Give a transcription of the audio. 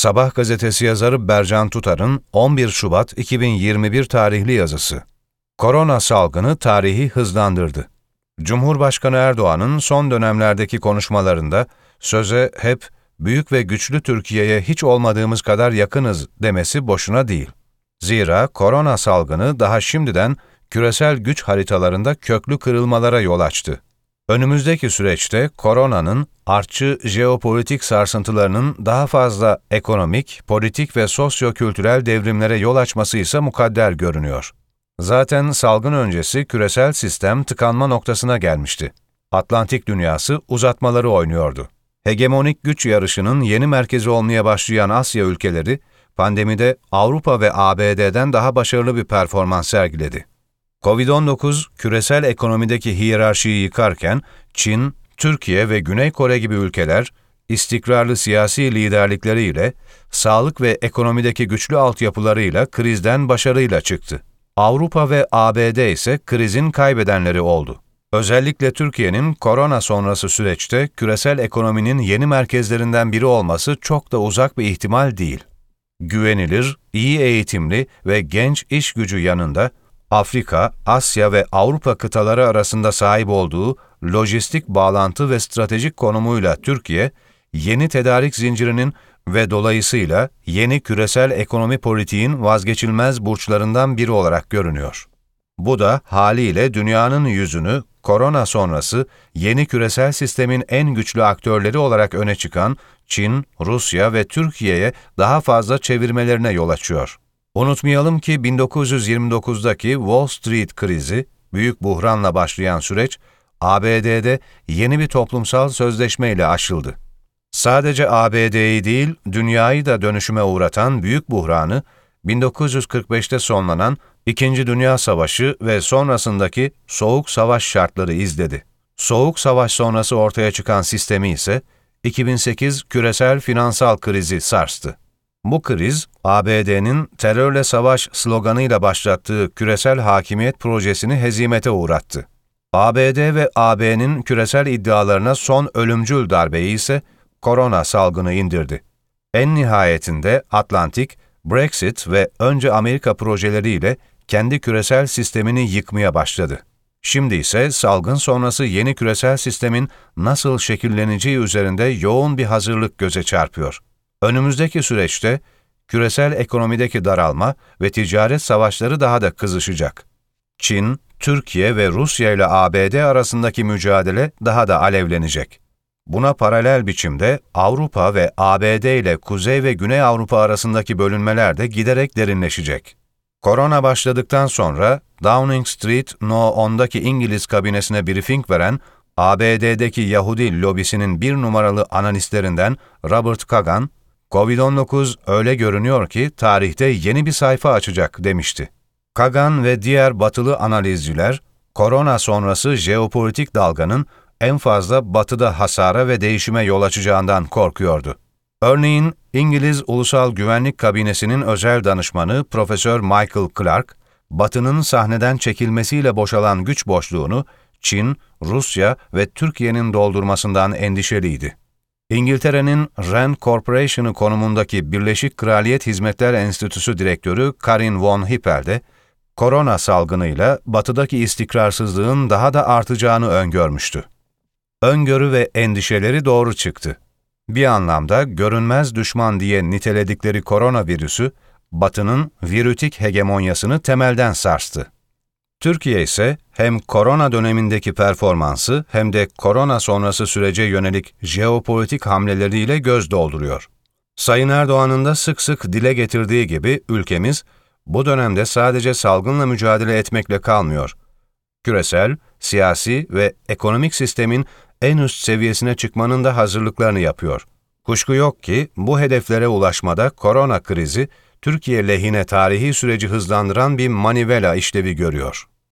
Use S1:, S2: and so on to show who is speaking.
S1: Sabah gazetesi yazarı Bercan Tutar'ın 11 Şubat 2021 tarihli yazısı. Korona salgını tarihi hızlandırdı. Cumhurbaşkanı Erdoğan'ın son dönemlerdeki konuşmalarında söze hep büyük ve güçlü Türkiye'ye hiç olmadığımız kadar yakınız demesi boşuna değil. Zira korona salgını daha şimdiden küresel güç haritalarında köklü kırılmalara yol açtı. Önümüzdeki süreçte koronanın artçı jeopolitik sarsıntılarının daha fazla ekonomik, politik ve sosyo-kültürel devrimlere yol açması ise mukadder görünüyor. Zaten salgın öncesi küresel sistem tıkanma noktasına gelmişti. Atlantik dünyası uzatmaları oynuyordu. Hegemonik güç yarışının yeni merkezi olmaya başlayan Asya ülkeleri, pandemide Avrupa ve ABD'den daha başarılı bir performans sergiledi. Covid-19 küresel ekonomideki hiyerarşiyi yıkarken Çin, Türkiye ve Güney Kore gibi ülkeler istikrarlı siyasi liderlikleriyle, sağlık ve ekonomideki güçlü altyapılarıyla krizden başarıyla çıktı. Avrupa ve ABD ise krizin kaybedenleri oldu. Özellikle Türkiye'nin korona sonrası süreçte küresel ekonominin yeni merkezlerinden biri olması çok da uzak bir ihtimal değil. Güvenilir, iyi eğitimli ve genç iş gücü yanında Afrika, Asya ve Avrupa kıtaları arasında sahip olduğu lojistik bağlantı ve stratejik konumuyla Türkiye, yeni tedarik zincirinin ve dolayısıyla yeni küresel ekonomi politiğin vazgeçilmez burçlarından biri olarak görünüyor. Bu da haliyle dünyanın yüzünü korona sonrası yeni küresel sistemin en güçlü aktörleri olarak öne çıkan Çin, Rusya ve Türkiye'ye daha fazla çevirmelerine yol açıyor. Unutmayalım ki 1929'daki Wall Street krizi, büyük buhranla başlayan süreç, ABD'de yeni bir toplumsal sözleşmeyle aşıldı. Sadece ABD'yi değil, dünyayı da dönüşüme uğratan büyük buhranı, 1945'te sonlanan İkinci Dünya Savaşı ve sonrasındaki Soğuk Savaş şartları izledi. Soğuk Savaş sonrası ortaya çıkan sistemi ise 2008 küresel finansal krizi sarstı. Bu kriz, ABD'nin terörle savaş sloganıyla başlattığı küresel hakimiyet projesini hezimete uğrattı. ABD ve AB'nin küresel iddialarına son ölümcül darbeyi ise korona salgını indirdi. En nihayetinde Atlantik, Brexit ve önce Amerika projeleriyle kendi küresel sistemini yıkmaya başladı. Şimdi ise salgın sonrası yeni küresel sistemin nasıl şekilleneceği üzerinde yoğun bir hazırlık göze çarpıyor. Önümüzdeki süreçte küresel ekonomideki daralma ve ticaret savaşları daha da kızışacak. Çin, Türkiye ve Rusya ile ABD arasındaki mücadele daha da alevlenecek. Buna paralel biçimde Avrupa ve ABD ile Kuzey ve Güney Avrupa arasındaki bölünmeler de giderek derinleşecek. Korona başladıktan sonra Downing Street No. 10'daki İngiliz kabinesine briefing veren ABD'deki Yahudi lobisinin bir numaralı analistlerinden Robert Kagan, Covid-19 öyle görünüyor ki tarihte yeni bir sayfa açacak demişti. Kagan ve diğer batılı analizciler, korona sonrası jeopolitik dalganın en fazla batıda hasara ve değişime yol açacağından korkuyordu. Örneğin İngiliz Ulusal Güvenlik Kabinesi'nin özel danışmanı Profesör Michael Clark, Batı'nın sahneden çekilmesiyle boşalan güç boşluğunu Çin, Rusya ve Türkiye'nin doldurmasından endişeliydi. İngiltere'nin Rand Corporation'ı konumundaki Birleşik Kraliyet Hizmetler Enstitüsü Direktörü Karin von Hippel de, korona salgınıyla Batı'daki istikrarsızlığın daha da artacağını öngörmüştü. Öngörü ve endişeleri doğru çıktı. Bir anlamda görünmez düşman diye niteledikleri koronavirüsü, Batı'nın virütik hegemonyasını temelden sarstı. Türkiye ise hem korona dönemindeki performansı hem de korona sonrası sürece yönelik jeopolitik hamleleriyle göz dolduruyor. Sayın Erdoğan'ın da sık sık dile getirdiği gibi ülkemiz, bu dönemde sadece salgınla mücadele etmekle kalmıyor. Küresel, siyasi ve ekonomik sistemin en üst seviyesine çıkmanın da hazırlıklarını yapıyor. Kuşku yok ki bu hedeflere ulaşmada korona krizi, Türkiye lehine tarihi süreci hızlandıran bir manivela işlevi görüyor.